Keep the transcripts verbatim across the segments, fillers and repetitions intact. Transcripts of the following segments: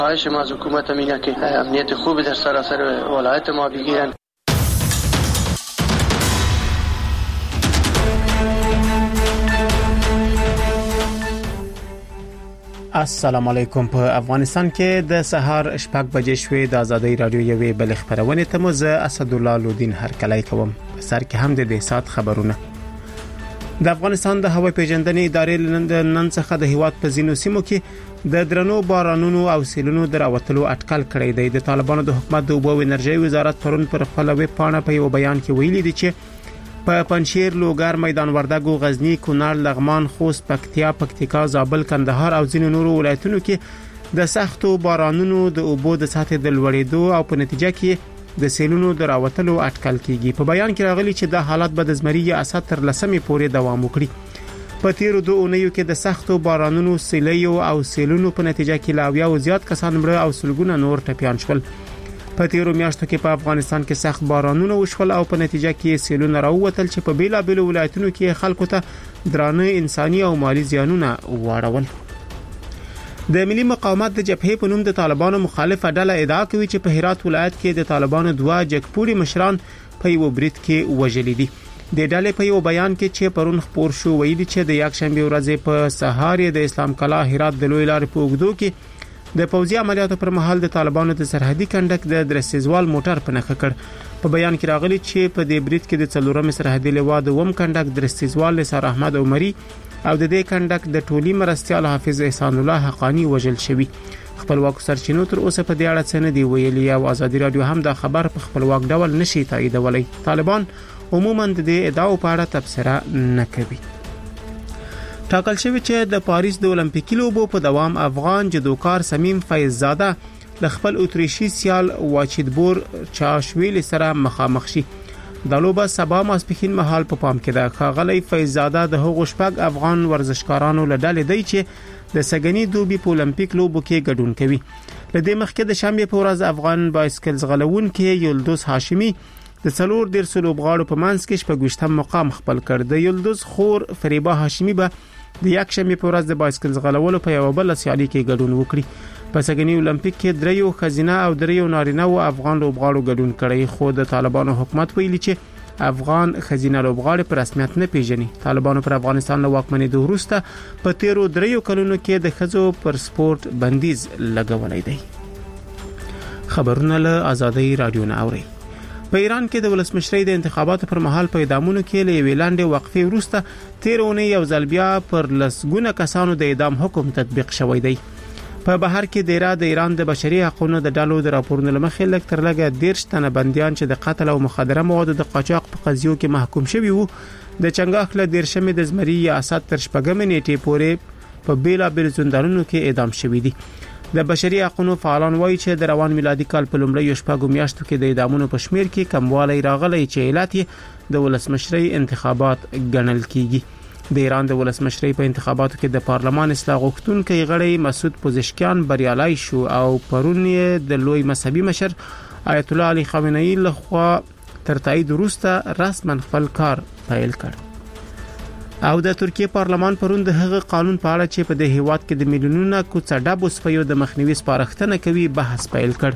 خواهش ما از حکومت اینه که امنیت خوب در سراسر ولایت ما بگیرن. السلام علیکم. په افغانستان کې د سهار شپږ بجې شوې د آزادۍ رادیو یوې بل خبرونه ته مو زه اسدالله لودین هرکلی کوم. په سر کې هم د دې سات خبرونه. د افغانستان د هوا پیژندنې ادارې نن څخه د هیواد په ځینو سیمو کې د درنو بارانونو او سیلونو دراوتلو اټکل کړی دی. د طالبانو د حکومت د اوبو او انرژي وزارت پرون پر خپل ویب پاڼه په یو بیان کې ویلي دی چې په پنشیر، لوګر، میدان وردګو، غزنی، کونړ، لغمان، خوست، پکتیا، پکتیکا، زابل، کندهار او ځینو نورو ولایتونو کې د سختو بارانونو د اوبو د سطح د لوړېدو او په نتیجه کې د سیلونو دراوتلو اټکل کیږي. په بیان کې راغلي چې د حالت به د زمري یا اسد تر لسمې پورې دوام وکړي. په تیرو دوه اونیو کې د سختو بارانونو، سیلیو او سیلونو په نتیجه کې لاویا او زیات کسان مړه او سلګونه نور ټپیان شول. په تیرو میاشتو کې په افغانستان کې سخت بارانونه وشول او په نتیجه کې سیلونه راووتل چې په بیلا بیل ولایتونو کې خلکو ته درانه انساني او مالی زیانونه واړول. د ملي مقاومت د جبهې په نوم د طالبانو مخالفه ډله ادعا کوي چې په هرات ولایت کې د طالبانو دوه جګپوري مشران په یو برید کې وژل دي. د ډلې په یو بیان کې چې پرون خبر شو ویلي چې د یک شنبه ورځ په سهار د اسلام کلا هرات د لوی لارې په اوږدو کې د پوځي عملیاتو پر مهال د طالبانو د سرحدي کنډک د درسیزوال موټر په نښه کړ. په بیان کې راغلي چې په دې برید کې د څلورم سرحدي لوا د وم کنډک درسیزوال نثار احمد عمري او د دې کنډک د ټولي مرستيال حافظ احسان الله حقانی وژل شوی. خپلواک سرچینو تر اوسه په دې اړه څه نه دی ویلي او ازادي رادیو هم دا خبر په خپلواک ډول نشي تاییدولی. طالبان عموما د دې ادعاو په اړه تبصره نه کوي. ټاکل شوی چې د پاریس د اولمپیکي لوبو په دوام افغان جدوکار سمیم فیضزاده د خپل اتریشي سیال واچیدبور چاشویل سره مخامخ شي. د لوبه سبا ماسپښین مهال په پام کې ده. ښاغلی فیضزاده د هغو شپږ افغان ورزشکارانو له ډلې دی چې د سګنی دوبي په اولمپیک لوبو کې ګډون کوي. لدې مخکې د شنبه په ورځ افغان بایسکل ځغلونکي یلدوز هاشمی د څلور ډیر سلوبغاړو په منځ کې شپږویشتم مقام خپل کړ. د یلدوز خور فریبا هاشمی به د یک شنبه په ورځ د بایسکل ځغلولو په یو بل سیالي کې ګډون وکړي. په سګنی اولمپیک کې دریو خزینه او دریو نارینه او افغان لوبغاړو ګډون کړی. خو د طالبانو حکومت ویلي چې افغان خزینه لوبغاړي په رسمیت نه پیژني. طالبانو پر افغانستان له واکمنۍ وروسته په تیرو دریو کلونو کې د خزو پر سپورت بندیز لګولای دی. خبرونه له آزادۍ رادیو نه اوري. په ایران کې د ولسمشرۍ د انتخاباتو پر مهال په اعدامونو کې له ویلاندې وقفې وروسته تیرونه یو ځل بیا پر لسګونه کسانو د اعدام حکم تطبیق شوی دی. په بهر کې د ایران د ایران د بشري حقوقو د ډلو د راپورونو لمخې لږ تر لږه دیرش تنه بنديان چې د قتل او مخدره موادو د قاچاق په قضیو کې محکوم شوي وو د چنګاخ له دیرشمې د زمري یا اسد تر شپږمې نیټې پورې په بیلا بیل زندانونو کې اعدام شوي دي. د بشري حقوقو فعالان وایي چې د روان میلادي کال په لومړیو شپږو میاشتو کې د اعدامونو په شمیر کې کموالی راغلی چې علت یې د ولسمشرۍ انتخابات ګڼل کیږي. د ایران د ولسمشرۍ په انتخاباتو کې د پارلمان اصلاح غوښتونکي غړی مسعود پوزشکیان بریالای شو او پرون یې د لوی مذهبي مشر آیت الله علي خامنه‌ای لخوا تر تایید وروسته رسما خپل کار پیل کړ. او د ترکیه پارلمان پرون د هغه قانون په اړه چې په د هیواد کې د میلیونونو کوڅډابو سپیو د مخنیوي سپارښتنه کوي بحث پیل کړ.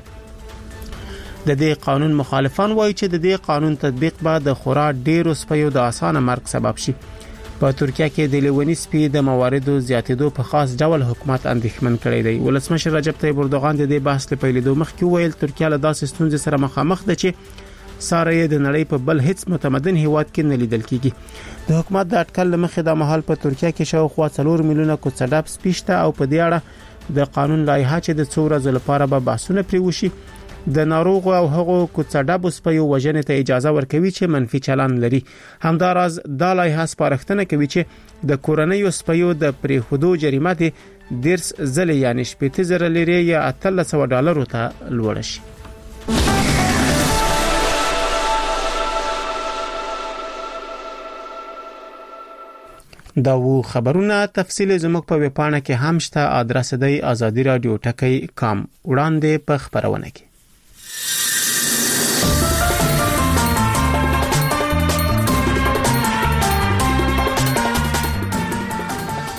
د دې قانون مخالفان وایي چې د دې قانون تطبیق به د خورا ډیرو سپیو د اسانه مرګ سبب شي. په ترکیه کې د لیونی سپي د مواردو زیاتېدو په خاص ډول حکومت اندېښمن کړی دی. ولسمشر رجب طیب اردوغان د دې بحث لپاره لیدو مخکې ویل ترکیه له داسې ستونزې سره مخامخ ده چې ساره یې د نړۍ په بل هیڅ متمدن هیواد کې نه لیدل کیږي. د حکومت د اټکل مخې د محل په ترکیه کې شاوخوا څلور میلیونه کوڅډاب سپیشته او په دې اړه د قانون لایحه چې د څو ورځې لپاره به بحثونه پرې وشي د ناروغ او هغو کوڅډاب سپیو وژنې ته اجازه ورکوي چې منفي چلند لري. همداراز د لایحه سپارښتنه کوي چې د کورنیو سپیو د پریښودو جریمه د دیرس ځله یعنی شپږ زره لري یا اتلس سوه ډالرو ته لوړ شي. دا وو خبرونه. تفصیل زموږ په ویبپاڼه کې هم شته. ادرس دی آزادی رادیو ټکی کام. وړاندې په خبرونه کې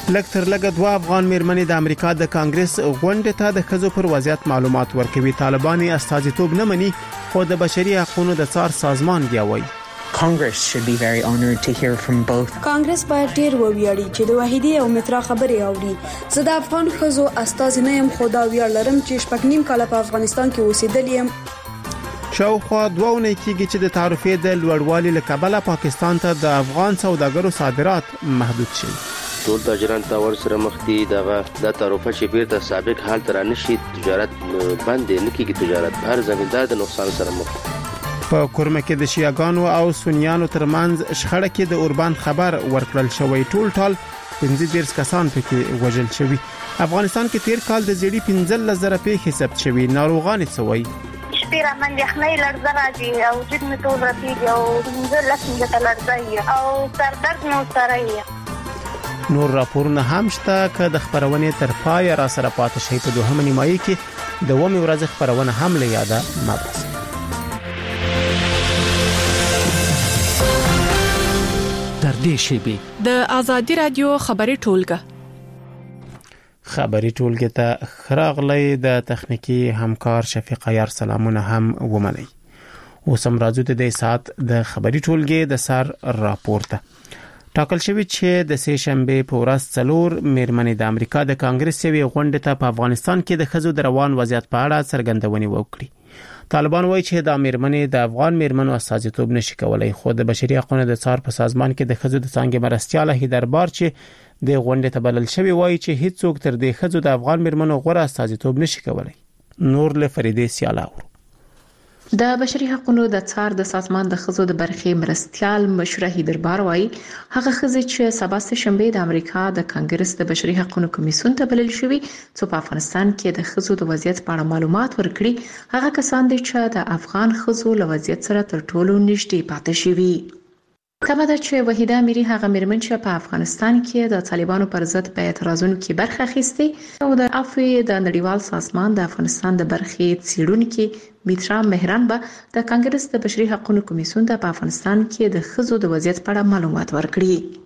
لږ تر لږه دوه افغان میرمنې د امریکا د کانګرس غونډې ته د ښځو پر وضعیت معلومات ورکوي. طالبان استازیتوب نه مني خو د بشري حقوقو د څار سازمان دی وایي. Congress should be very honored to hear from both. کانګرس باید ډیر وویاړي چې د وحیدی او مترا خبرې اوري. زه د افغان ښځو استاذ نه يم خو دا ویاړ لرم چې شپږ نیم کال په افغانستان کې اوسېدل یم. شاوخوا دوه ونې کېږي چې د تعرفې د لوړوالي له کبله پاکستان ته د افغان سوداګرو صادرات محدود شي. ټول تاجران ته ورسره مخ دي دغه د تعرفه چې بیرته سابق حال تر نشي تجارت بند نه کیږي. تجارت هر زمیندار د نقصان سره مخ. په کورمه کې د شیعاګانو او سنیانو ترمنځ شخړه کې د اوربان خبر ورکړل شوی. ټول ټال پنځه دیرش کسان پکې وژل شوی. افغانستان کې تیر کال د زیړی پنځه لزره پیښې ثبت شوی. ناروغان څوي شپیر من یخنۍ لړزه راځي او جد می ټول راځي او د لاسنه ته لړزي او سردرد نو سره. نور راپورونه هم شته که د خبرونې تر پای را سره پاتې شي. په دوهمه نیمایي کې د ومه ورځ خبرونه هم له یاده مباس. در دې شیبه د آزادی رادیو خبري ټولګه خبري ټولګه ته خراغلې د تخنیکی همکار شفیق عیار سلامونه هم ومني. اوسم راځو د دې سات د خبري ټولګه د سر راپورته ټاکل شوی چې د سه شنبه په ورځ څلور میرمنې د امریکا د کانګرس یوې غونډې ته په افغانستان کې د ښځو د روان وضعیت په اړه څرګندونې وکړي. طالبان وایي چې د میرمنې د افغان میرمنو استازیتوب نشي کولای. خو د بشري حقوقو د څار په سازمان کې د ښځو د څنګه مرستياله هیدربار چې د غونډې ته بلل شوی وایي چې هیڅ څوک تر دې ښځو د افغان میرمنو غوړه استازیتوب نشي کولای. نور له فریدې سیالاو د بشري حقوقو د څار د سازمان د ښځو د برخې مرستيال مشره هیدربار وایي هغه ښځې چې سبا سه شنبه د امریکا د کانګرس د بشري حقوقو کمیسیون ته بلل شوی چې په افغانستان کې د ښځو د وضعیت په اړه معلومات ورکړي هغه کسان دي چې د افغان ښځو له وضعیت سره تر ټولو نږدې پاتې شوي. کما ده چې وحیده میری هغه میرمن چې په افغانستان کې د طالبانو پر ضد په اعتراضونو کې برخه اخیسته او د افوی د نړیوال سازمان د افغانستان د برخې څیړونکو میترا مهران به د کانګرس د بشري حقوقو کمیسیون ته په افغانستان کې د ښځو د وضعیت په اړه معلومات ورکړي.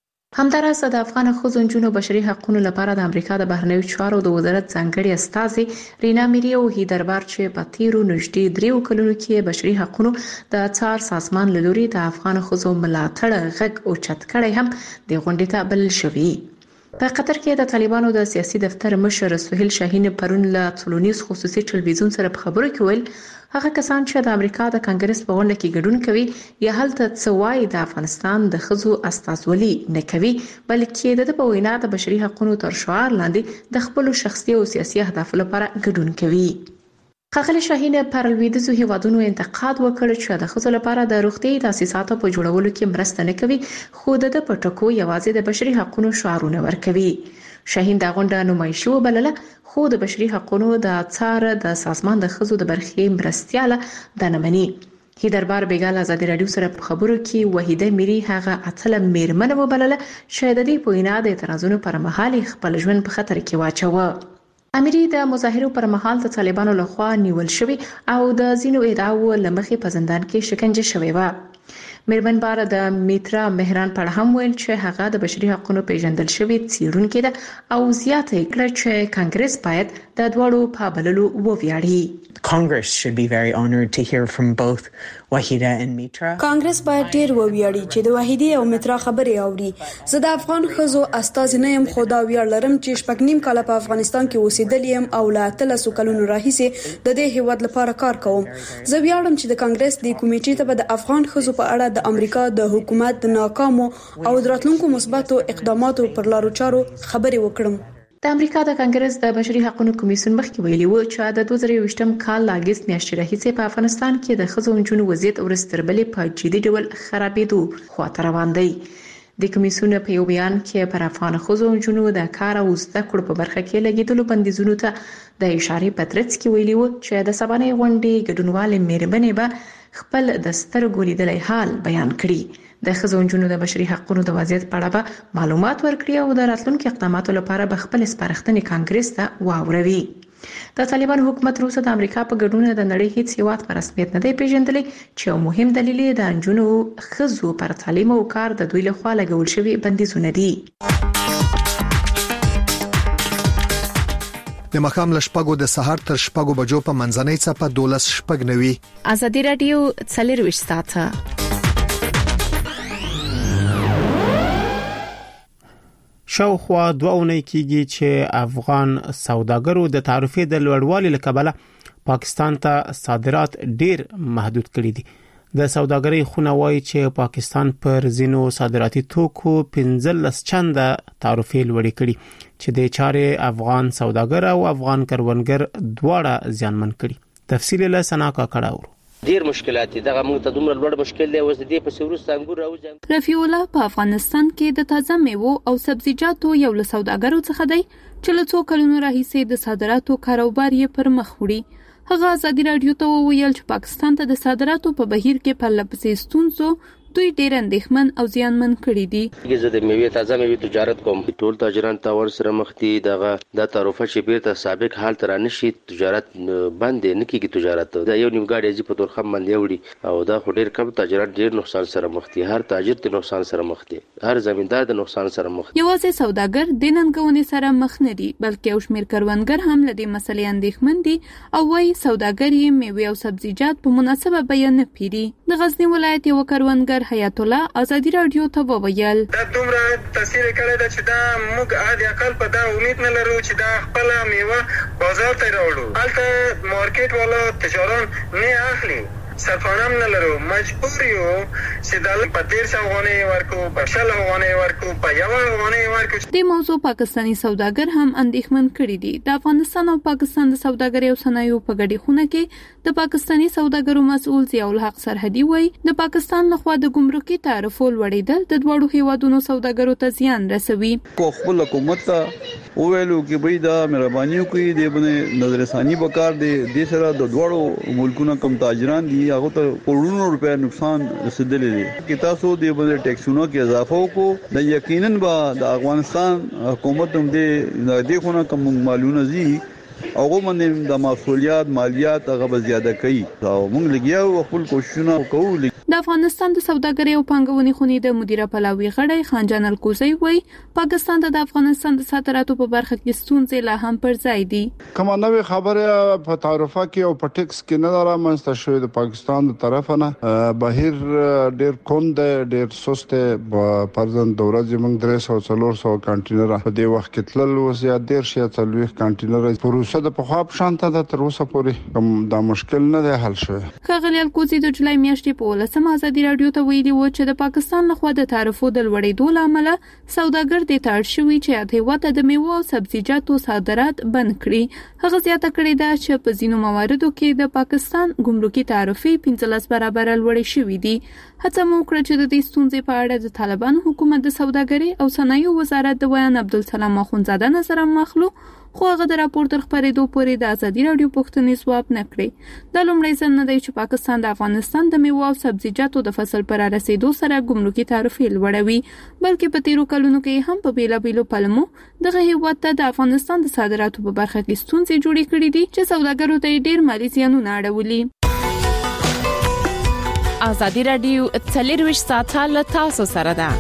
همدارس د افغان ښځو جنونو بشري حقوقو لپاره د امریکا د بهرنیو چارو د وزارت ځانګړي استاذ رینا میری او هیدربار چې په تیرو نږدې دریو کلونو کې بشري حقوقو د څار سازمان لوري د افغان ښځو ملاتړ غږ او چت کړي هم د غونډې ته بلل شوی. په قطر کې د طالبانو د سیاسي دفتر مشر سهیل شاهین پرون له ټولنیز خصوصي ټلویزیون سره په خبرو کې ویل هغه کسان چې د امریکا د کانګرس په غونډه کې ګډون کوي یا هلته څوای د افغانستان د ښځو استازولي نه کوي بلکې د په وینا د بشري حقوقو تر شعار لاندې د خپل شخصي او سیاسي اهداف لپاره ګډون کوي. ښاغلي شاهین پر لویدیځو هیوادونو انتقاد وکړ چې د ښځو لپاره د روغتي تاسیساتو په جوړولو کې مرسته نه کوي خو د پټکو یوازې د بشري حقوقو شعارونه ورکوي. شاهین د غونډه نمایشي وبلله خو د بشري حقوقو د څار د سازمان د ښځو د برخې مرستياله د نمنې. هیدربار بیګال آزادی رادیو سره په خبرو کې وحیده میری هغه اتل میرمن وبلله چې د دې په وینا د اعتراضونو پر مهال خپل ژوند په خطر کې واچوه. اميري د مظاهرو پر مهال د طالبانو لخوا نیول شوی او د زینو ادعاو لمخې په زندان کې شکنجه شوی و. میرمن بار د میترا مهران پر هم ویل چې هغه د بشري حقوقو پیژندل شوی څیړونکې ده او زیاته کړه چې کانګرس باید د دوړو په بللو وویاړي. Congress should be very honored to hear from both Wahida and Mitra. کانګرس باید ډیر وویاړي چې د وحیدی او مترا خبرې اوري. زه د افغان ښځو استاذ نه يم خو دا ویاړ لرم چې شپږ نیم کال په افغانستان کې اوسېدل یم او لا اتلسو کلونو راهیسې د دې هیواد لپاره کار کوم. زه ویاړم چې د کانګرس د کمیټې ته د افغان ښځو په اړه د امریکا د حکومت د ناکامو او دراتلونکو مثبتو اقداماتو پر لارو چارو خبرې وکړم. د امریکا د کانګرس د بشري حقوقو کمیسیون مخکې ویلي و چې د دوه زره یوویشتم کال لاګست میاشتې راهیسې په افغانستان کې د ښځو جنونو وضعیت ورستربلې په جدي ډول خرابېدو خواته روان دی. د کمیسیون په یو بیان کې پر افغان ښځو جنونو د کار او زده کړو په برخه کې لګیدلو بندیزونو ته د اشارې پترڅ کې ویلي و چې د سبانې غونډې ګډونوال میرمنې به خپل د سترګو لیدلای حال بیان کړي. د ښځو جنونو د بشري حقوقو د وضعیت په اړه به معلومات ورکړي او د راتلونکو اقداماتو لپاره به خپل سپارښتنې کانګرس ته واوروي. د طالبان حکومت روسه د امریکا په ګډون د نړۍ هیڅ هیواد په رسمیت نه دی پیژندلی چې یو مهم دلیل د جنونو ښځو پر تعلیم او کار د دوی لخوا لګول شوی بندیزونه دي. د مخام لشپګو د سهار تر شپګو بجو په منځنۍ چپه دولس شپګ نوي. ازادي رادیو څلور ساعته. شاوخوا دوه اونۍ کېږي چې افغان سوداګرو د تعرفې د لوړوالي لکبله پاکستان ته صادرات ډیر محدود کړي دي. د سوداګرۍ خونه وایي چې پاکستان پر زینو صادراتي توکو پنځلس چنده تعرفې لوړې کړي چې د چارې افغان سوداګر او افغان کروندګر دواړه زیانمن کړي. تفصیل له سنا کا کړهور. ډیر مشکلات دي دغه موږ ته دومره لوړ مشکل دی. اوس د دې په سورست انګور راوځي. رفیع الله په افغانستان کې د تازه میوو او سبزیجاتو یو له سوداګرو څخه دی چې له څو کلونو راهیسې د صادراتو کاروبار یې پر مخ وړي. هغه ازادي رادیو ته وویل چې پاکستان ته د صادراتو په بهیر کې په لپسې ستونزو دوی ډیر اندېښمن او زیانمن کړي دي. زه د میوې تازه میوې تجارت کوم. ټول تاجران تا ور سره مخ دي. دغه د تعرفه چې بیرته سابق حال تر نشي تجارت بند نه کیږي. تجارت دا یو نیم غاډي چې په تور خم باندې وړي او دا ډیر کم تاجران ډیر نقصان سره مخ دي. هر تاجر د نقصان سره مخ دي. هر زمیندار د نقصان سره مخ دي. یوازې سوداګر د ننګونې سره مخ نه دي بلکې او شمیر کروندګر هم له دې مسلې اندېښمن دي او وايي سوداګر یې میوې او سبزیجات په مناسبه بیان نه پیري. د غزنی ولایت یو کروندګر حیات الله ازادي رادیو ته وویل دا دومره تاثیر کړی دا چې دا موږ عادي عقل په دا امید نه لرو چې دا خپل میوه بازار ته راوړو. هلته مارکیټ والا تجاران نه اخلي. سرفانم نه لرو. مجبور یو چې د پدیر څنګه ورکو په شل غونې ورکو په یو غونې ورکو. د موضوع پاکستانی سوداګر هم اندېښمن کړي دي. د افغانستان او پاکستان د سوداګرۍ او صنایعو په ګډه خونه کې د پاکستانی سوداګرو مسؤل ضیاء الحق سرحدي وایي د پاکستان لخوا د ګمرکي تعرفو لوړېدل د دوړو هیوادونو سوداګرو ته زیان رسوي. کو خپل حکومت او ویلو کې به دا مهرباني کوي د باندې نظر ثاني وکړ د دې سره د دوړو ملکونو کم تاجران دي هغه ته کروڑونو روپیا نقصان رسیدلی دی. کې تاسو د باندې ټیکسونو کې اضافه وکړو د یقینا به د افغانستان حکومت هم د دې خونه کوم معلومه زی هغه باندې د مسولیت مالیات هغه زیاده کوي او موږ لګیاو خپل کوششونه کوو. د افغانستان د سوداګرۍ او پانګونې خونې د مدیره پلاوي غړی خانجان الکوزی وایي پاکستان د افغانستان د صادراتو په برخه کې ستونزې لا هم پر ځای دي. کومه نوې خبره په تعرفه کې او په ټیکس کې نه رامنځته شوې د پاکستان د طرف نه بهیر ډېر کند ډېر سست پرځن دوره زمونږ درې سو څلور سو کانټینر په دې وخت کې تلل وسیا ډېر شي څلوي کانټینر پروسه د په خاپ شانته د تر اوسه پورې کوم دا مشکل نه دی حل شوی. خغلی الکوزی د جولای میاشتې په ولسمه ازادي رادیو ته ویلي و چې د پاکستان لخوا د تعرفو د لوړېدو لامل سوداګر د تاړ شوی چې د هیواد د میوه او سبزیجاتو صادرات بند کړي. هغه زیاته کړې ده چې په ځینو مواردو کې د پاکستان ګمرکي تعرفې پنځلس برابر لوړې شوې دي. هڅه مو وکړه چې د دې ستونزې په اړه د طالبان حکومت د سوداګرۍ او صنایعو وزارت د بیان عبدالسلام اخونزاده نظر مخلو خو هغه د راپور تر خبرېدو پورې د ازادي رادیو پوښتنې ځواب نه کړې. د لومړی ځل نه دی چې پاکستان د افغانستان د میوه او سبزیجاتو د فصل پر رسیدو سره ګمرکي تعرفې لوړوي بلکې په تیرو کلونو کې هم په بیلابیلو پلمو دغه هیواد ته د افغانستان د صادراتو په برخه کې ستونزې جوړې کړې دي چې سوداګرو ته ډېر مالي زیانونه اړولي. ازادي رادیو څلور ساعته له تاسو سره ده.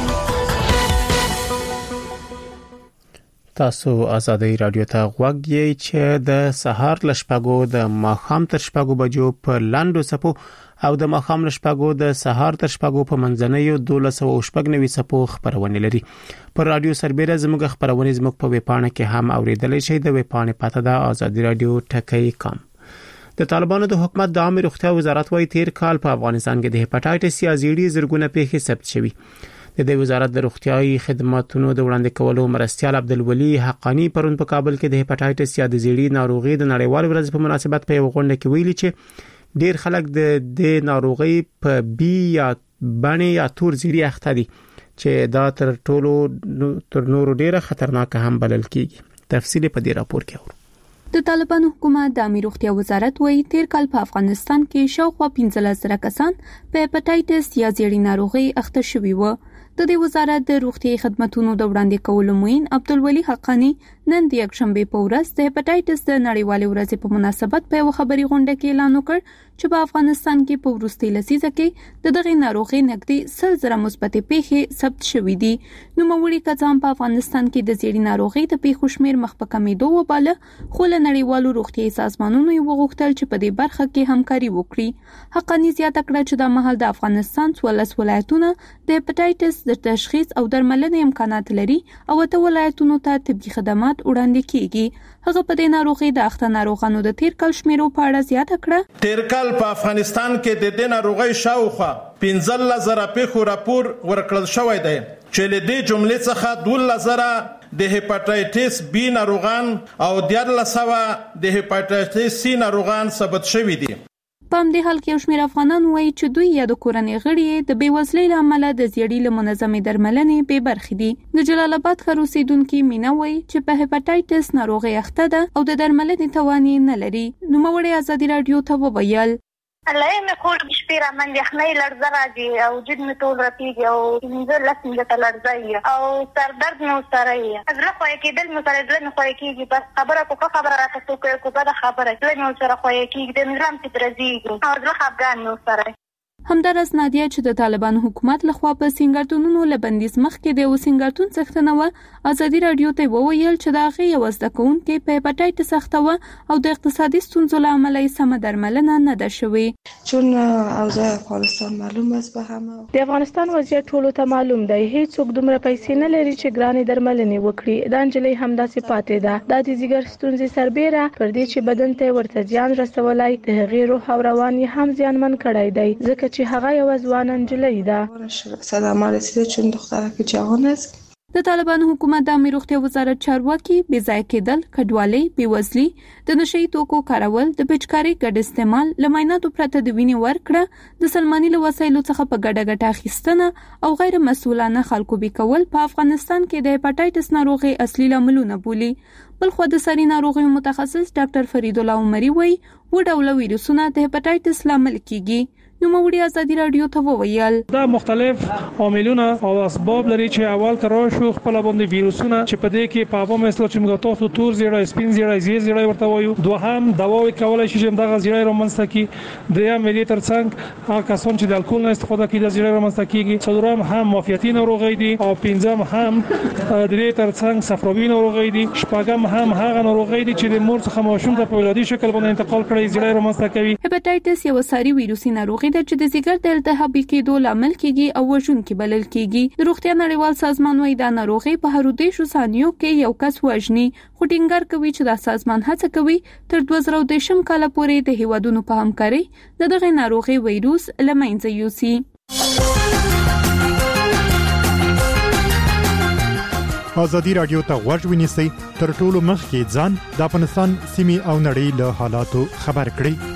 تاسو ازادي رادیو ته غوږ یې چې د سهار لشپګو د ماخام تر شپګو بجو په لاندو سپو او د ماخام لشپګو د سهار تر شپګو په منځنوي دولس او شپږ نوي سپو خبرونه لري. پر رادیو سربېره زموږ خبرونه زموږ په ویبپاڼه کې هم اوریدل شي. د ویبپاڼې پته ده ازادي رادیو ټکی کام. د طالبانو د حکومت د عامه روغتیا وزارت وايي تیر کال په افغانستان کې د هپاتایټس یا زیړی زرګونه پیښې ثبت شوې. د دې وزارت د روغتیايي خدماتو د وړاندې کولو مرستيال عبدالولي حقانی پرون په کابل کې د هپاتایټس یا د زیړی ناروغي د نړیوال ورځ په مناسبت په یو غونډه کې ویلي چې ډیر خلک د دې ناروغي په بي یا باندې یا تور زیړی اخته دي چې دا تر ټولو تر نورو ډیره خطرناک هم بلل کیږي. تفصیل په دې راپور کې اورو. د طالبانو حکومت د عامه روغتیا وزارت وايي تیر کال په افغانستان کې شاوخوا پنځلس زره کسان په هپاتایټس یا زیړی ناروغي اخته شوي وو. د دې وزارت د روغتي خدماتو د وړاندې کولو موین عبدالولي حقانی نن د یکشنبه په ورځ د هپاتایټس د نړیوالې ورځې په مناسبت په یو خبري غونډه کې اعلان وکړ چې په افغانستان کې په وروستي لسیزه کې د دغه ناروغي نږدې سل زره مثبت پیښې ثبت شوې دي. نو موري کځام په افغانستان کې د زیړی ناروغي د پیښو شمیر مخ په کمیدو وباله، خو له نړیوالو روغتیايي سازمانونو یې وغوښتل چې په دې برخه کې همکاري وکړي. حقانی زیاته کړه چې د مهال د افغانستان څوارلس ولایتونه د هپاتایټس د تشخیص او درملنې امکانات لري او ته ولایتونو ته طبي خدمات وړاندې کیږي. هغه په دې ناروغي د اخته ناروغانو د تیر کال شمیرو په اړه زیاته کړه. تیر کال په افغانستان کې د دې ناروغي شاوخوا پنځه زره پیښو راپور ورکړل شوی دی چې له دې جملې څخه دوه زره د هپاتایټس بی ناروغان او دیارلس سوه د هپاتایټس سی ناروغان ثبت شوي دي. په همدې حال کې یو شمېر افغانان وایي چې دوی یا د کورنۍ غړي د بېوزلۍ له امله د زیړي له منظمې درملنې بې برخې دي. د جلال آباد ښار اوسېدونکي مینا وایي چې په هپاتایټس ناروغي اخته ده او د درملنې توان یې نه لري. نوموړې ازادي راډیو ته وویل الله مې خور شپې را من یخنۍ لړزه راځي او وجود مې ټول رپېږي او پنځه لس منټه لړزه او سر درد مې ورسره وي. زړه خوږه کېدل مې سره زړه مې خوږه کېږي، بس خبره کو ښه خبره راته څوک کو بده خبره زړه مې ورسره خوږه کېږي، د مې زړه مې درځېږي او زړه خفګان مې ورسره. همدارس نادیه چې د طالبانو حکومت لخوا په سنگرتونونو له بندیز مخکې د یو سنگرتون څښتنه و ازادي راډیو ته وویل چې د هغې یو زده کوونکې په هپاتایټس اخته وه او د اقتصادي ستونزو له امله یې سمه درملنه نه ده شوې. چون اوضاع افغانستان معلوم است به همه، د افغانستان وضعیت ټولو ته معلوم دی، هیڅوک دومره پیسې نه لري چې ګرانې درملنې وکړي. دا نجلۍ همداسې پاتې ده. دا د ځیګر ستونزې سربیره پر دې چې بدن ته ورته زیان رسولی، د هغې روح او روان یې هم زیانمن کړی دی، ځکه چې هغه یو ځوان نجلۍ ده. صدمه رسیده چون دخترک جوان است. د طالبانو حکومت د امنیت روغتیا وزارت چارواکي بې ځای کېدل، کډوالۍ، بېوزلي، د نشي توکو کارول، د بچکاري ګډ استعمال، له معایناتو پرته د وینې ورکړه، د سلماني له وسایلو څخه په ګډه ګټه اخیستنه او غیر مسؤلانه خلکو بې کول په افغانستان کې د هپاتایټس ناروغي اصلي لاملونه بولي. بلخو د ساري ناروغیو متخصص ډاکټر فرید الله عمري وایي و ډوله ویروسونه د هپاتایټس لامل کیږي. نوموړي ازادي راډیو ته وویل دا مختلف عاملونه او اسباب لري چې اول کرا شو خپل باندې ویروسونه چې په دې کې په عوامو مثل چې موږ تاسو تور زیړی سپین زیړی زیړ زیړی ورته وایو، دوهم دواوی کولای شي چې دغه زیړی رامنځته کی، دریم ملي ترڅنګ هغه کسان چې د الکول نه استفاده کوي د زیړی رامنځته کیږي، څلورم هم معافیتي ناروغي دي او پنځم هم د دې ترڅنګ صفراوي ناروغي دي، شپږم هم هغه ناروغي دي چې د مور څخه ماشوم ته په ولادي شکل باندې انتقال کړي زیړی رامنځته کوي. هپاتایټس یو ساري ویروسي ناروغي ده چې د ځیګر د التهابي کېدو لامل کیږي او وژونکي بلل کیږي. د روغتیا نړیوال سازمان وايي دا ناروغي په هر دیشو ثانیو کې یو کس وژني، خو ټینګار کوي چې دا سازمان هڅه کوي تر دوه زره دیشم کال پورې د هیوادونو په همکاري د دغه ناروغي وایروس له منځه یوسي. ازادي راډیو ته غوږ ونیسئ، تر ټولو مخکې ځان د افغانستان سیمې او نړۍ له حالاتو خبر کړئ.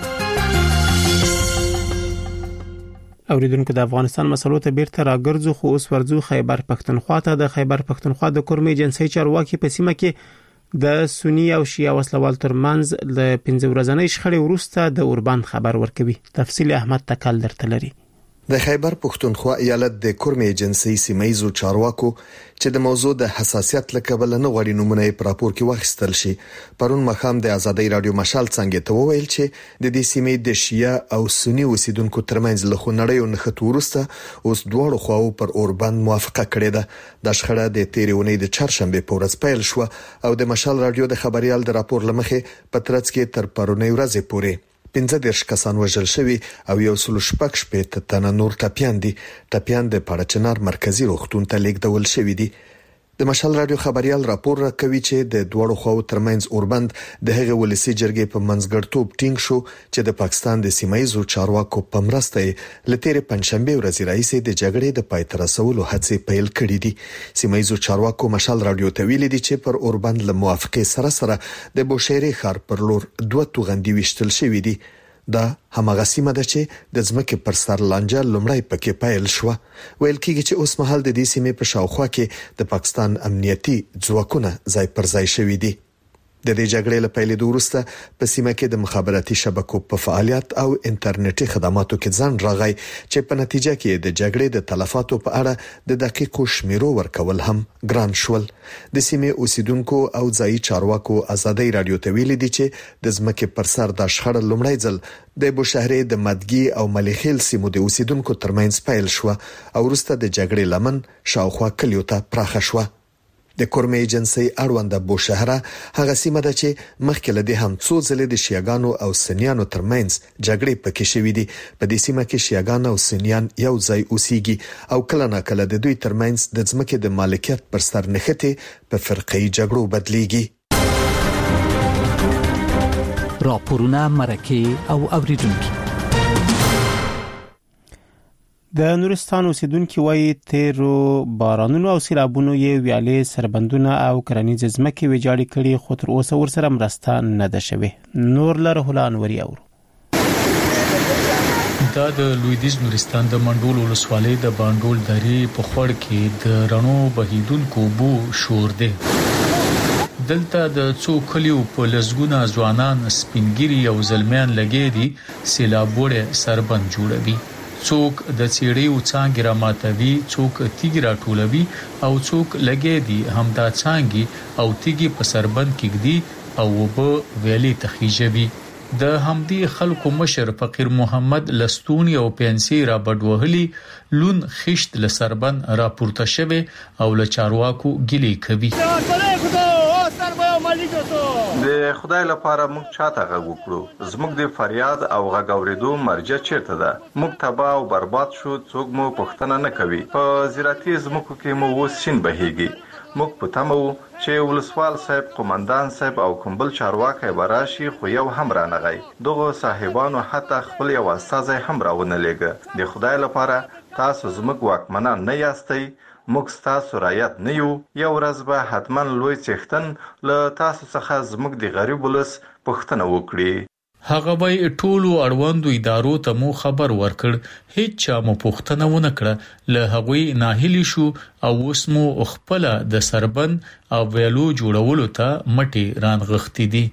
اوریدونکو د افغانستان مسلو ته بیرته راګرځو، خو اوس ورځو خیبر پښتونخوا ته. د خیبر پښتونخوا د کورمې جنسي چارواکي په سیمه کې د سنی او شیعه وسلوال ترمنځ د پنځه ورځې شخړې وروسته د اوربند خبر ورکوي. تفصیل احمد تکل درته لري. د خیبر پښتونخوا ایالت د کورمې جنسي سیمایزو چارواکو چې د موضوع د حساسیت لکبل نه غوړي نمونه په راپور کې واخیستل شي، پرون مخام د ازادي رادیو مشال څنګه ته وویل چې د دې سیمې د شیعه او سنی اوسیدونکو ترمنځ له خنړیو نخښت ورسته اوس دواړو خواو پر اوربند موافقه کړې ده. د شخړه د تیرونې د چهارشنبه په ورځ پیل شو او د مشال رادیو د خبريال د راپور لمخې په ترڅ کې تر پرونی ورځې پورې پنځه دیرش کسان وژل شوي او یو سل شپږ شپږ تنه نور ټپيان دي. ټپيان د پړچنار مرکزی روغتون ته لیږدول شوي دي. د مشال رادیو خبريال راپور راکوي چې د دوړو خواو ترمنځ اوربند د هغه ولسی جرګې په منځګړتوب ټینګ شو چې د پاکستان د سیمایزو چارواکو په مرسته لتیرې پنځشنبه ورځ راځي د جګړې د پای ته رسولو هڅې پیل کړې دي. سیمایزو چارواکو مشال رادیو ته ویلي دي چې پر اوربند له موافقه سره سره د بوشيري خار پر لور دوه توغندي وشتل شوې دي. دا همغه سیمه ده چې د ځمکې پر سر لانجه لومړی پکې پیل شو. ویل کېږي چې اوس مهال د دې سیمې په شاوخوا کې د پاکستان امنیتي ځواکونه ځای پر ځای شوي دي. د دې جګړې له پیلېدو وروسته په سیمه کې د مخابراتي شبکو په فعالیت او انټرنیټي خدماتو کې ځان راغی چې په نتیجه کې د جګړې د تلفاتو په اړه د دقیقو شمیرو ورکول هم ګران شول. د سیمې اوسیدونکو او ځایي چارواکو ازادي رادیو ته ویلي دي چې د ځمکې پر سر د شخړه لومړی ځل د بوشهرې د مدګي او مليخیل سیمو د اوسیدونکو ترمنځ پیل شو او وروسته د جګړې لمن شاوخوا کلیو ته پراخه شو. د کورمې ایجنسی اړوند بوشهره هغه سیمه ده چې مخکې له دې هم څو ځلې د شیعاګانو او سنیانو ترمنځ جګړې پکې شوې دي. په دې سیمه کې شیعاګان او سنیان یو ځای اوسېږي او کله نه کله د دوی ترمنځ د ځمکې د مالکیت پر سر نښتې په فرقي جګړو بدليږي. راپورونه مرکه او اوریدونکو. د نورستان اوسیدونکو وایي تیرو بارانونو او سیلابونو یې ویالې سربندونه او کرنیز ځمکې ویجاړې کړي خو تر اوسه ورسره مرسته نه ده شوې. نور لره هلان وری اورو. دا د لویدیز نورستان د منډول ولسوالۍ د باندول درې په خور کې د رڼو بهیدونکو بو شور دی. دلته د څو کلیو په لزګونه ځوانان سپینګری او زلمیان لګې دي سیلاب وړه سربند جوړوي. څوک د چیړیو څنګه را ماتوي، څوک تیګ را ټولوي او څوک لګي دي همدا څنګه او تیګي په سربند کېږي او وب ویلي تخیجوي. د همدی خلکو مشر فقیر محمد لستونی او پنسي را بډوهلي لون خشت لسربند را پورته شوه او له چارواکو ګلي کوي. د خدای لپاره موږ چاته غږ وکړو، زموږ د فریاد او غږ اوریدو مرجع چیرته ده؟ موږ تباہ او برباد شو، څوک مو پوښتنه نه کوي. په زراعتي ځمکو کې مو اوس شین بهيږي. موږ په تمه وو چې ولسوال صاحب، قومندان صاحب او کومبل چارواکي براشي، خو یو هم را نغی. دغه صاحبانو حتی خپل یو استازی هم راونه لېګه. د خدای لپاره تاسو زموږ واکمنان نه یاستئ، موږ تاسو رایت نه یو. یو ورځ به حتما لوی څښتن له تاسو څخه زموږ د غریب ولس پوښتنه وکړي. هغه به ټولو اړوندو ادارو ته مو خبر ورکړ، هیڅ چا مو پوښتنه ونه کړه. له هغوی ناهیلی شو او اوس مو خپل د سربند او ویلو جوړولو ته مټي رانغښتې دي.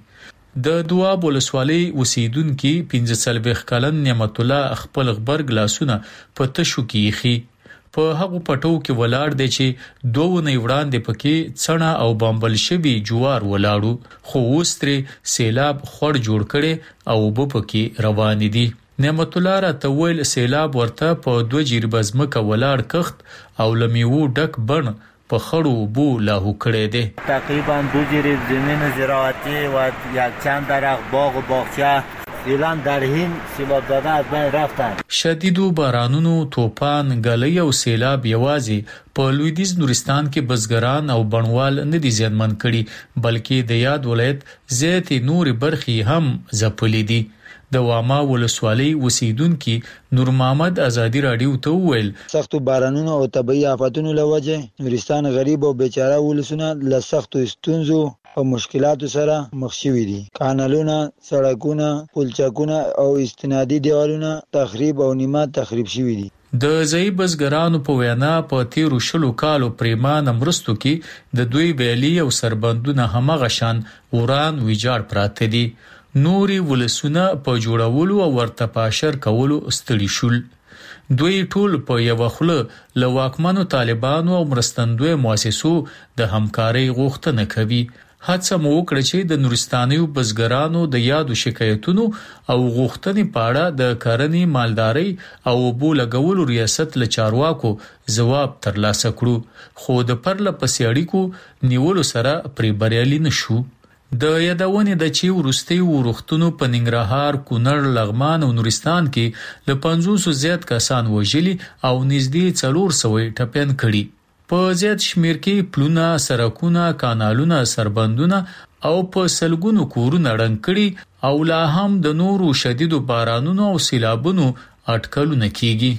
د دواب ولسوالۍ اوسیدونکو پنځه څلوېښت کلن نعمت الله خپل غبرګ لاسونه په تشو کې خي. په هغه پټو کې ولاړ دی چې دوه نه وړاندې پکې څڼه او بامبل شوی جوار ولاړو، خو اوس ترې سیلاب خور جوړ کړي او وب پکې روان دي. نعمت الله را تویل سیلاب ورته په دوه جریبه ځمکه ولاړ کخت او لمیو ډک بن په خړو بو لاهو کړي دي. تقریبا دو جریب زمین زراعتی و یک چند درخت باغ و باغچه ایران در هین سیلاب داده از بین رفتن. شدیدو بارانونو، توپان، ګلۍ او سیلاب یوازې په لویدیز نورستان کې بزګران او بڼوال نه دي زیانمن کړي، بلکې د یاد ولایت زیاتې نور برخې هم ځپلې دي. د واما ولسوالۍ اوسیدونکو نور محمد ازادي رادیو ته وویل سختو بارانونو او طبيعي آفاتونو لوجه نورستان غریب او بیچاره ولسونه له سختو ستونزو او مشکلاتو سره مخ شوي دي. کانالونه، سړکونه، پلچکونه او استنادي دیوالونه تخریب او نیمه تخریب شوي دي. د ځای بزګرانو په وینا په تیرو شلو کالو پریمان مرستو کې د دوی ویلي او سربندونه همغه شان وران ویجاړ پراته دي. نوري ولسونه په جوړولو او ورته پاشر کولو ستړي شول. دوی ټول په یو خله له واکمنو طالبانو او مرستندوی مؤسسو د همکارۍ غوښتنه کوي. هڅه مو وکړه چې د نورستانیو بزګرانو د یادو شکایتونو او غوښتنې په اړه د کرنې، مالدارۍ او بو لګولو ریاست له چارواکو ځواب ترلاسه کړو، خو د پرله پسې اړیکو نیولو سره پرې بریالي نشو. د یادونې د چې ورستي ورختونو په ننګرهار، کونړ، لغمان او نورستان کې له پنځوس زیات کسان وژلي او نږدې څلور سوه ټپيان کړي. په زیات شمیر کې پلونه، سړکونه، کانالونه، سربندونه او په سلګونو کورونه ړنګ کړي او لا هم د نورو شدیدو بارانونو او سیلابونو اټکلونه کیږي.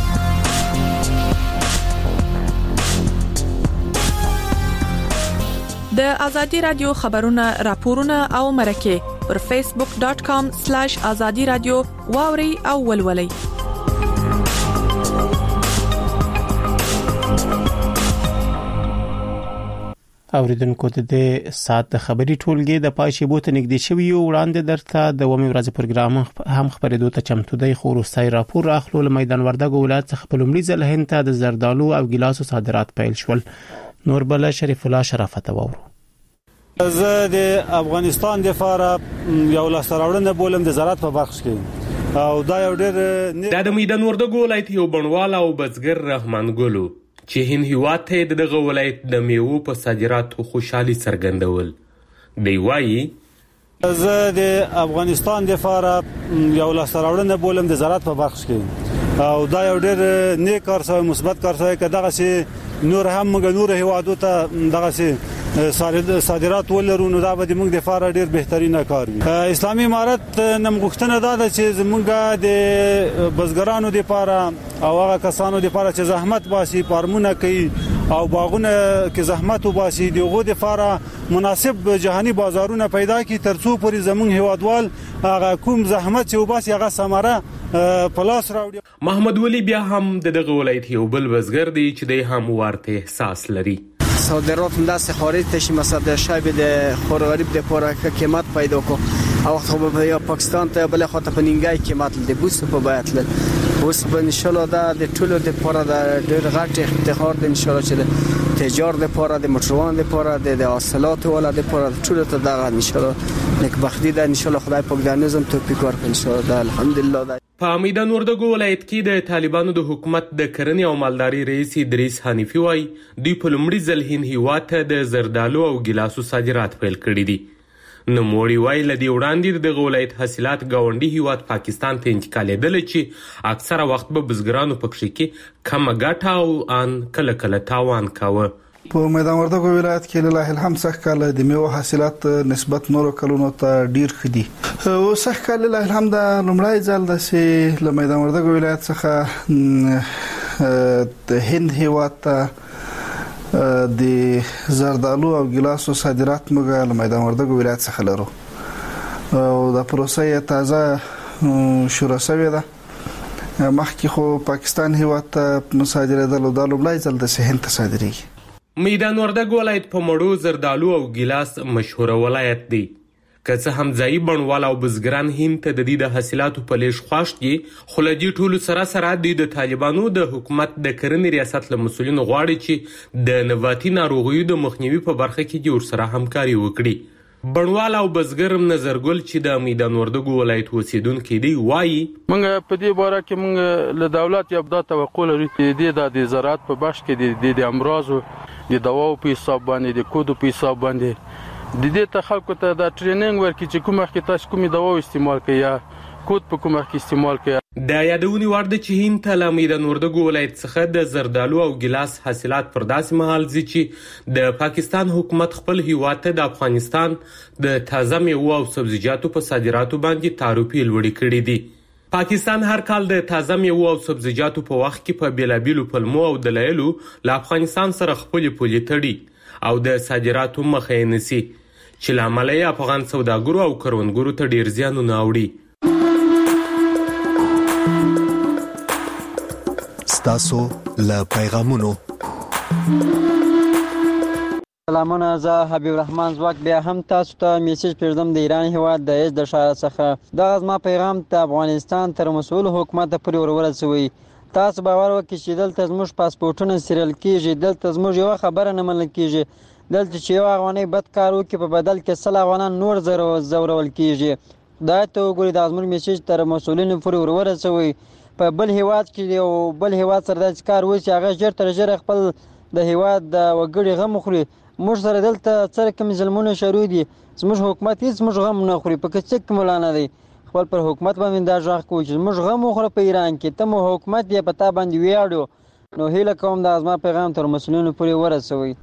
د ازادي رادیو خبرونه، راپورونه او مرکه پر فیسبوک ډاٹ کام سلیش ازادي رادیو واوري او ولولي. اوریدونکو د سات د خبري ټولګي د پای شیبو ته نږدې شوی یو وړاندې درته د ومه ورځ پروګرام هم خبرېدو ته چمتو دی خو وروستي راپور اخلو له میدان وردګ ولایت څخه په لومړي ځل هند ته د زردالو او ګیلاسو صادرات پیل شول. نور بل شریف الله شرافت وورو زه د افغانستان د فاره یو لاسراوړنه بولم د زراعت په برخه کې او دا یو ډېر د میدان وردګ ولایت یو بڼوال او بزګر رحمان ګلو چې هند هیواد ته دغه ولایت د میوو په صادراتو خوشحالي څرګندول. دی وایي زه د افغانستان د فاره یو لاسراوړنه بولم د زراعت په برخه کې او دا یو ډېر نیک کار سوی مثبت کار سوی کداغه سي نور هم موږ نور هیوادو ته دغه سي صادرات ولرو نو دا به موږ د فاره ډېر بهترینه کار وي. اسلامي امارت نم غوښتنه دا ده چې زمونږ د بزګرانو د فاره او هغه کسانو د فاره چې زحمت باسي فارمونه کوي او باغونه کې زحمت وباسي دغه د فاره مناسب جهاني بازارونه پیدا کی ترڅو پرې زمون هیوادوال هغه کوم زحمت چې وباسي هغه ثمره پلاس راوړي. محمد ولی بیا هم دغه ولایت یو بل بزګر دی چې د هم ورته احساس لري. صادرات دست خارج تشی مثلا شایب د خور غریب د پاره که قیمت پیدا کو او خو یا پاکستان ته بل خاطر پنینګای قیمت د بوس په بیت ل اوس په ان شاء الله دا د ټولو د پاره د ډېر غټ افتخار د ان شاء الله چې تجار د پاره د موټروان د پاره د حاصلات ولا د پاره ټولو ته دا ان شاء الله نیک بختی ده ان شاء الله خدای پاک د نظم توفیق ورکړي ان شاء الله الحمدلله ده. په میدان وردګ ولایت کې د طالبانو د حکومت د کرنې او مالداري رئیس ادریس حنیفي وایي دوی په لومړي ځل هند هیواد ته د زردالو او ګیلاسو صادرات پیل کړي دي. نوموړي وایي لدی وړاندې د ولایت حاصلات گاونډي هیواد پاکستان ته انتقالېدل چې اکثره وخت به بزګرانو پکې کې کم ګټه او ان کله کله تاوان کاوه. په میدان وردګ ولایت کې له الحمد څخه کال د میوه حاصلات نسبت نورو کلونو ته ډیر خدي او څخه کال له الحمد لومړی ځل د سي له میدان وردګ ولایت څخه د هند هیواد ته د زردالو او ګیلاسو صادرات موږ له میدان وردګ ولایت څخه لرو او د پروسې تازه شروع شوې ده. مخکې خو پاکستان هیواد ته صادرېدل او د لومړی ځل د هند ته صادرېږي. میدان وردګ ولایت په مړو زردالو او ګیلاس مشهور ولایت دی. که څه هم ځایي بڼوال او بزګران هند ته د دې د حاصلاتو په لیږ خوښ دي خو له دې ټولو سره سره دوی د طالبانو د حکومت د کرنې ریاست له مسؤلینو غواړي چې د نباتي ناروغیو د مخنیوي په برخه کې دې ورسره همکاري وکړي. بڼوال او بزګر نظرګل چې د میدان وردګ ولایت اوسیدونکي دی وایي موږ په دې باره کې موږ له دولت یو د توقع لرو چې د زراعت په بخش کې د امراضو د دواو په حساب باندې د کودو په حساب باندې د دې ته خلکو ته د ټریننګ ورکړي چې کومه کې تاسو کومې دوا استعمال کړئ یا کود په کومه کې استعمال کړئ. د یادونې وړ ده چې هند ته له میدان وردګ ولایت څخه د زردالو او ګیلاس حاصلات پر داسې مهال ځي چې د پاکستان حکومت خپل هیواد ته د افغانستان د تازه میوو او سبزیجاتو په صادراتو باندې تعرفې لوړې کړې دي. پاکستان هر کال د تازه میوو او سبزیجاتو په وخت کې په بیلابیلو پلمو او دلایلو له افغانستان سره خپلې پولې تړي او د صادراتو مخه یې نیسي چې لامل یې افغان سوداګرو او کروندګرو ته ډیر زیانونه اړوي. ستاسو له پیغامونو سلامونه، زه حبیب الرحمن زواک بیا هم تاسو ته میسج پرېږدم د ایران هیواد د ایز د ښار څخه. دغه زما پیغام ته افغانستان تر مسؤل حکومت پورې ورورسوئ. تاسو باور وکړئ چې دلته زموږ پاسپورټونه سیریل کیږي، دلته زموږ یوه خبره نه منل کیږي، دلته چې یو افغانۍ بد کار وکړي په بدل کې سل افغانان نور ځورول کیږي. خدای ته وګورئ دا زموږ میسج تر مسؤلینو پورې ورورسوئ. په بل هیواد کې یو بل هیواد سره داسې کار وشي هغه ژر تر ژره خپل د هیواد د وګړي غم وخوري. موږ سره دلته څه کوم ظلمونه شروع دي، زموږ حکومت هیڅ موږ غم نه خوري، په کې څه مولا نه دی. خپل پر حکومت باندې دا ځواک کوي چې موږ غم وخوره په ایران کې، ته مو حکومت یې په تا باندې ویاړو. نو هیله کوم دا زما پیغام تر مسؤلینو پورې ورسوئ.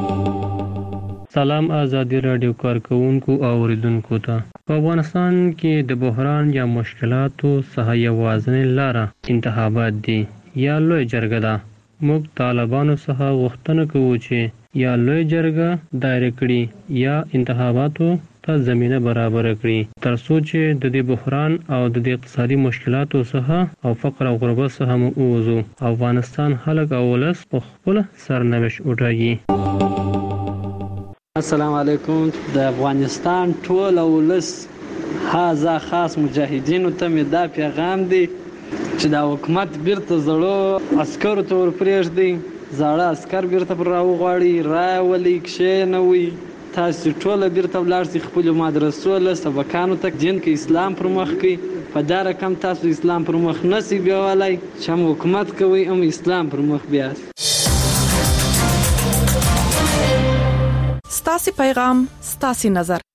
سلام آزادی رادیو کارکونکو او اوریدونکو ته. په افغانستان کې د بحران یا مشکلاتو څخه یوازینۍ لاره انتخابات دي یا لوی جرګه ده. موږ طالبانو څخه غوښتنه کوو چې یا لوی جرګه دایره کړي یا انتخاباتو ته زمینه برابر کړي تر څو چې د دې بحران او د دې اقتصادي مشکلاتو څخه او فقر او غربت څخه مو ووځو. افغانستان خلک او ولس په خپل سرنوشت وټاکي. السلام علیکم. د افغانستان ټول ولس هاذا خاص مجاهدینو ته مې دا پیغام دی چې دا حکومت بیرته زړو عسکرو ته ورپرېږدي، زاړه عسکر بیرته پر راوغواړي، راولي کښېنوي، تاسو ټول بیرته ولاړ شئ خپلو مدرسو له سبقانو ته، دین کې اسلام پر مخ کړئ. په دا رقم تاسو اسلام پر مخ نسی بیاولی چې هم حکومت کوي هم اسلام پر مخ بیاست. ستاسو پیغام ستاسو نظر.